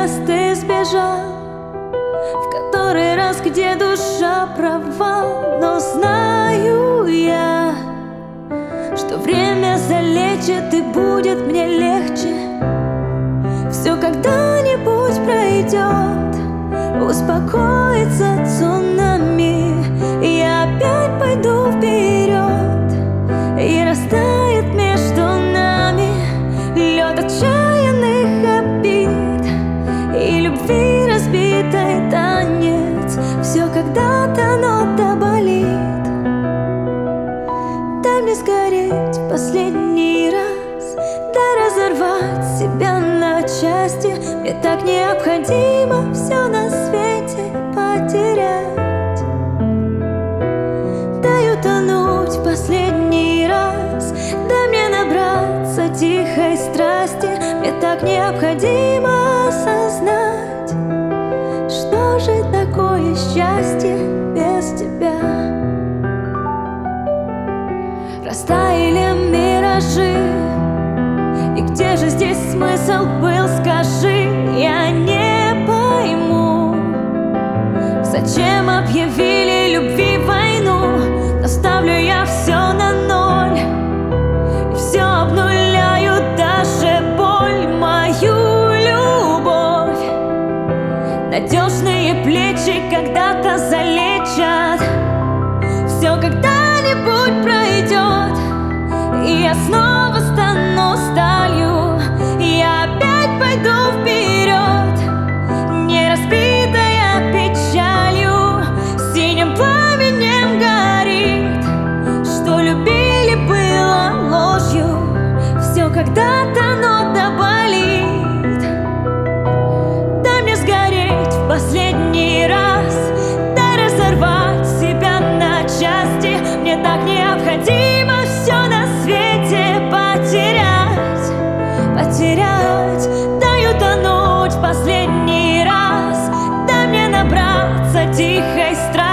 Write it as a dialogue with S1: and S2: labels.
S1: раз ты сбежал, в который раз, где душа права. Но знаю я, что время залечит и будет мне легче. Все когда-нибудь пройдет, успокоится цунами. Я опять пойду вперед, и растает между нами лед отчаянных обид и любви разбитой танец. Все когда-то, но да болит. Дай мне сгореть в последний раз, дай разорвать себя на части. Мне так необходимо все на свете потерять. Дай утонуть в последний раз, дай мне набраться тихой страсти. Мне так необходимо осознать, что же такое счастье без тебя. Растаяли миражи, и где же здесь смысл был, скажи? Я не пойму, зачем объявили любви войну. Наставлю я все на ноль, и все обнуляю, даже боль. Мою любовь надежные плечи когда-то залечат. Все когда-нибудь пройдет, и я снова стану сталью. Я опять пойду вперед, не разбитая печалью. Синим пламенем горит, что любили было ложью. Все когда-то, но да болит. Дай мне сгореть в последний раз, дай разорвать себя на части. Мне так необходимо все на свете потерять, потерять. Дай утонуть в последний раз, дай мне набраться тихой страсти.